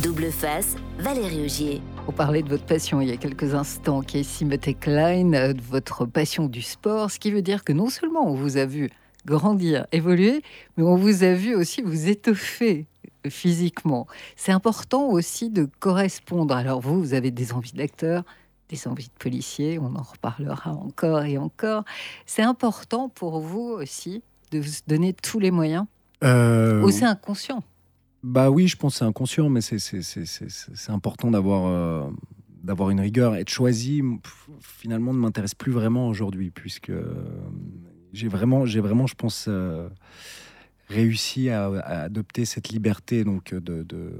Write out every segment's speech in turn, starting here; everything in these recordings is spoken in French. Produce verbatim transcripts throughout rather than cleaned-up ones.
Double face, Valérie Augier. On parlait de votre passion il y a quelques instants, Casey Motte-Klein, de votre passion du sport, ce qui veut dire que non seulement on vous a vu grandir, évoluer, mais on vous a vu aussi vous étoffer physiquement. C'est important aussi de correspondre. Alors vous, vous avez des envies d'acteur, des envies de policier, on en reparlera encore et encore. C'est important pour vous aussi de vous donner tous les moyens euh... Ou c'est inconscient? Bah oui, je pense que c'est inconscient, mais c'est, c'est, c'est, c'est, c'est important d'avoir, euh, d'avoir une rigueur. Être choisi, finalement, ne m'intéresse plus vraiment aujourd'hui, puisque j'ai vraiment, j'ai vraiment je pense, euh, réussi à, à adopter cette liberté, donc de, de,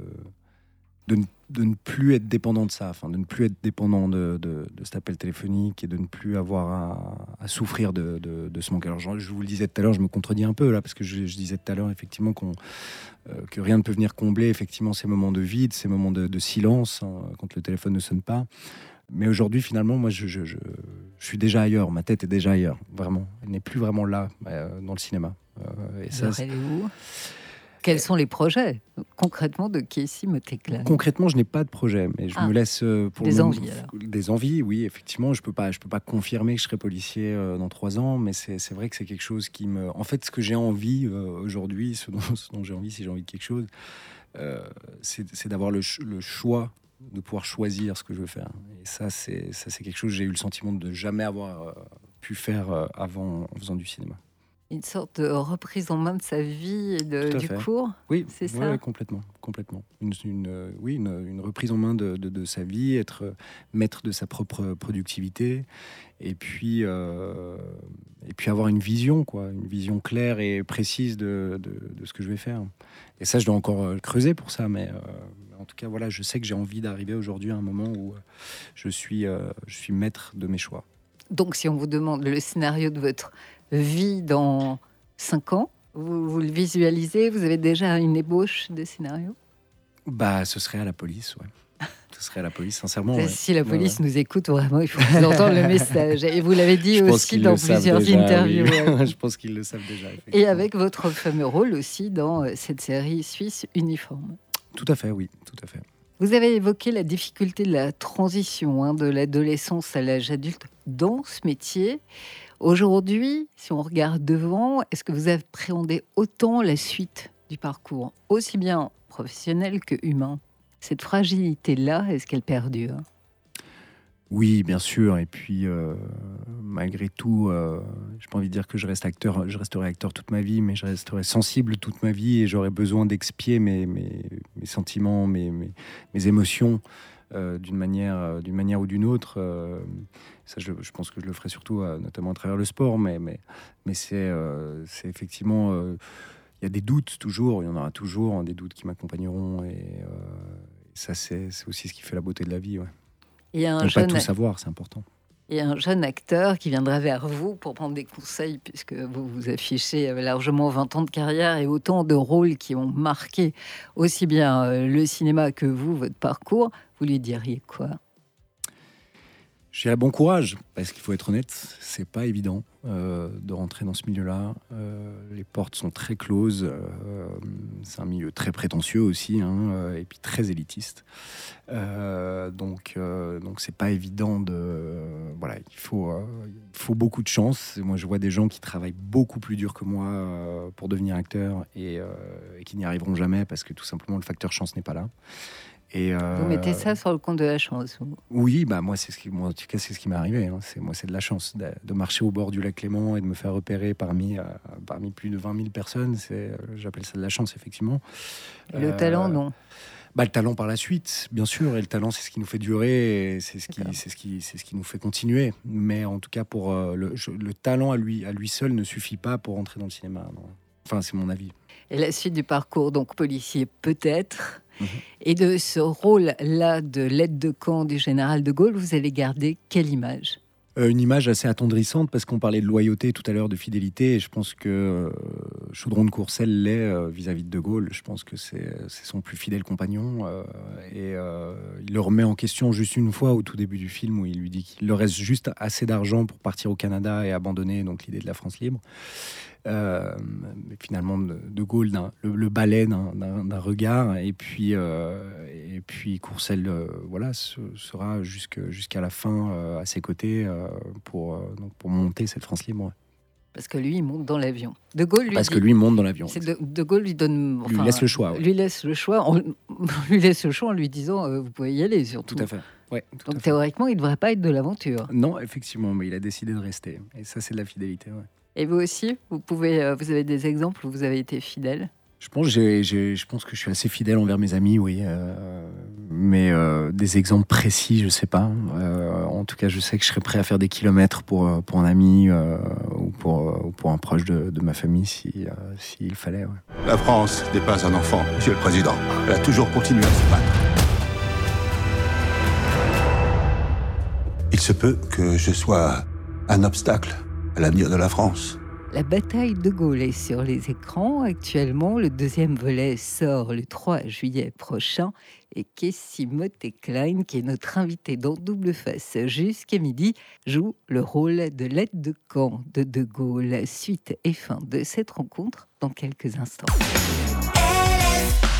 de, de ne plus être dépendant de ça, enfin, de ne plus être dépendant de, de, de cet appel téléphonique et de ne plus avoir à, à souffrir de, de, de ce manque. Alors, je, je vous le disais tout à l'heure, je me contredis un peu là, parce que je, je disais tout à l'heure, effectivement, qu'on Euh, que rien ne peut venir combler effectivement ces moments de vide, ces moments de, de silence, hein, quand le téléphone ne sonne pas. Mais aujourd'hui, finalement, moi, je, je, je, je suis déjà ailleurs. Ma tête est déjà ailleurs, vraiment. Elle n'est plus vraiment là, euh, dans le cinéma. Euh, et ça, elle est où ? Quels sont les projets, concrètement, de Casey Motte-Klein ? Concrètement, je n'ai pas de projet, mais je ah, me laisse... Euh, pour des le envies, moment, alors. Des envies, oui, effectivement. Je ne peux pas, je peux pas confirmer que je serai policier euh, dans trois ans, mais c'est, c'est vrai que c'est quelque chose qui me... En fait, ce que j'ai envie euh, aujourd'hui, ce dont, ce dont j'ai envie, si j'ai envie de quelque chose, euh, c'est, c'est d'avoir le, ch- le choix, de pouvoir choisir ce que je veux faire. Et ça, c'est, ça, c'est quelque chose que j'ai eu le sentiment de jamais avoir euh, pu faire euh, avant en faisant du cinéma. Une sorte de reprise en main de sa vie et de, du fait. cours, oui, c'est oui, ça oui, complètement, complètement. Une, une, euh, oui, une, une reprise en main de, de, de sa vie, être euh, maître de sa propre productivité, et puis, euh, et puis avoir une vision, quoi, une vision claire et précise de, de, de ce que je vais faire. Et ça, je dois encore euh, creuser pour ça, mais euh, en tout cas, voilà, je sais que j'ai envie d'arriver aujourd'hui à un moment où euh, je suis, euh, je suis maître de mes choix. Donc, si on vous demande le scénario de votre vie dans cinq ans, vous, vous le visualisez? Vous avez déjà une ébauche de scénario? Bah, ce serait à la police, ouais. Ce serait à la police, sincèrement. Ouais. Si la police ouais, ouais. nous écoute, vraiment, il faut qu'ils entendent le message. Et vous l'avez dit je aussi dans plusieurs déjà, interviews. Oui. Ouais. Je pense qu'ils le savent déjà. Et avec votre fameux rôle aussi dans cette série suisse Uniforme. Tout à fait, oui, tout à fait. Vous avez évoqué la difficulté de la transition, hein, de l'adolescence à l'âge adulte dans ce métier. Aujourd'hui, si on regarde devant, est-ce que vous appréhendez autant la suite du parcours, aussi bien professionnel que humain? Cette fragilité-là, est-ce qu'elle perdure? Oui, bien sûr. Et puis, euh, malgré tout, euh, j'ai pas envie de dire que je reste acteur, je resterai acteur toute ma vie, mais je resterai sensible toute ma vie et j'aurai besoin d'expier mes, mes, mes sentiments, mes, mes, mes émotions euh, d'une manière, euh, d'une manière ou d'une autre. Euh, ça, je, je pense que je le ferai surtout, euh, notamment à travers le sport, mais, mais, mais c'est, euh, c'est effectivement... Euh, il y a des doutes toujours, il y en aura toujours, hein, des doutes qui m'accompagneront et, euh, et ça, c'est, c'est aussi ce qui fait la beauté de la vie, ouais. Il y a un ne jeune... pas tout savoir, c'est important. Il y a un jeune acteur qui viendra vers vous pour prendre des conseils, puisque vous vous affichez largement vingt ans de carrière et autant de rôles qui ont marqué aussi bien le cinéma que vous, votre parcours. Vous lui diriez quoi? Je dirais bon courage, parce qu'il faut être honnête, c'est pas évident euh, de rentrer dans ce milieu-là. Euh, les portes sont très closes, euh, c'est un milieu très prétentieux aussi, hein, euh, et puis très élitiste. Euh, donc, euh, donc c'est pas évident de, euh, voilà, il faut, euh, il faut beaucoup de chance. Et moi, je vois des gens qui travaillent beaucoup plus dur que moi euh, pour devenir acteur et, euh, et qui n'y arriveront jamais parce que tout simplement le facteur chance n'est pas là. Et euh, vous mettez ça sur le compte de la chance? Vous. Oui, bah moi c'est ce qui, moi, en tout cas c'est ce qui m'est arrivé. Hein. C'est moi c'est de la chance de, de marcher au bord du lac Léman et de me faire repérer parmi euh, parmi plus de vingt mille personnes. C'est, euh, j'appelle ça de la chance effectivement. Le euh, talent, non? Bah, le talent par la suite, bien sûr, et le talent c'est ce qui nous fait durer, et c'est ce qui, c'est ce qui, c'est ce qui nous fait continuer. Mais en tout cas, pour euh, le, je, le talent à lui, à lui seul ne suffit pas pour entrer dans le cinéma. Non. Enfin, c'est mon avis. Et la suite du parcours, donc policier peut-être. Mmh. Et de ce rôle-là de l'aide de camp du général de Gaulle, vous allez garder quelle image? Euh, une image assez attendrissante, parce qu'on parlait de loyauté tout à l'heure, de fidélité, et je pense que euh, Chaudron de Courcelles l'est euh, vis-à-vis de De Gaulle. Je pense que c'est, c'est son plus fidèle compagnon, euh, et euh, il le remet en question juste une fois au tout début du film, où il lui dit qu'il leur reste juste assez d'argent pour partir au Canada et abandonner donc l'idée de la France libre. Euh, mais finalement, De Gaulle, d'un, le, le balai d'un, d'un, d'un regard, et puis, euh, et puis Courcelles, euh, voilà, ce, sera jusque, jusqu'à la fin euh, à ses côtés euh, pour, euh, donc pour monter cette France libre. Ouais. Parce que lui, il monte dans l'avion. De Gaulle lui Parce dit, que lui monte dans l'avion. c'est de, de Gaulle lui donne, Lui laisse le choix. Ouais. Lui laisse le choix. On, lui laisse le choix en lui disant, euh, vous pouvez y aller surtout. Tout à fait. Ouais, tout Donc à fait. théoriquement, il ne devrait pas être de l'aventure. Non, effectivement, mais il a décidé de rester. Et ça, c'est de la fidélité. Ouais. Et vous aussi, vous pouvez, euh, vous avez des exemples où vous avez été fidèle? Je pense, j'ai, j'ai, je pense que je suis assez fidèle envers mes amis, oui. Euh, mais euh, des exemples précis, je sais pas. Euh, en tout cas, je sais que je serais prêt à faire des kilomètres pour, pour un ami euh, ou, pour, ou pour un proche de, de ma famille si, euh, s'il fallait. Ouais. La France n'est pas un enfant, Monsieur le Président. Elle a toujours continué à se battre. Il se peut que je sois un obstacle à l'avenir de la France. La bataille de Gaulle est sur les écrans actuellement. Le deuxième volet sort le trois juillet prochain. Et Kessie Motet-Klein, qui est notre invitée dans Double Face jusqu'à midi, joue le rôle de l'aide de camp de De Gaulle. Suite et fin de cette rencontre dans quelques instants. R F